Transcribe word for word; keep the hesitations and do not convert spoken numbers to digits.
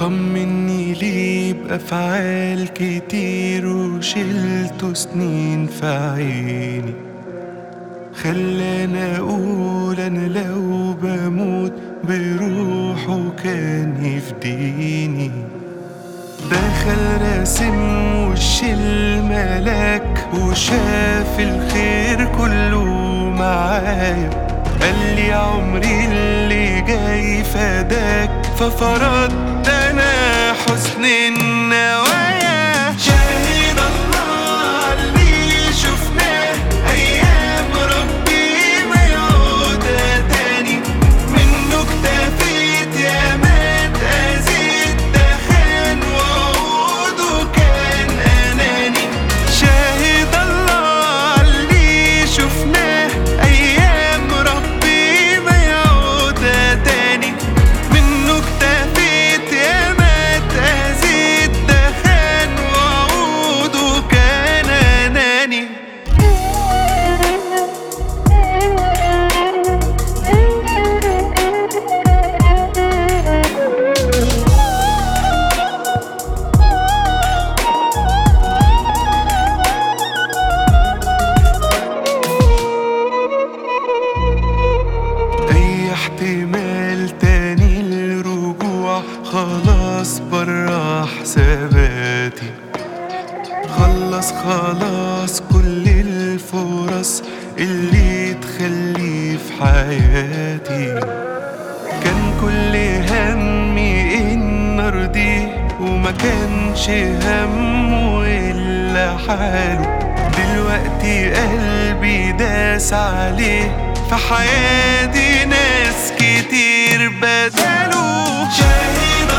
طمني ليه بأفعال كتير وشلته سنين في عيني، خلاني أقول أنا لو بموت بروحه كان يفديني. دخل راسم وش الملاك وشاف الخير كله معايا، قالي عمري اللي جاي فداك، ففرضت أنا حسن النوايا. شاهد الله اللي شفناه أيام ربي ما يعودها تاني، منه اكتفيت يا ما اتأذيت، ده خان وعوده كان أناني. شاهد الله اللي شفناه أيام ربي ما يعودها تاني، منه اكتفيت يا ما اتأذيت، ده خان وعوده كان أناني. أي احتمال تاني للرجوع خلاص برا حساباتي، خلص خلاص كل الفرص اللي تخلي في حياتي. كان كل همي إن أرضيه وما كانش همه إلا حاله، دلوقتي قلبي داس عليه، في حياتي ناس كتير بداله. شاهد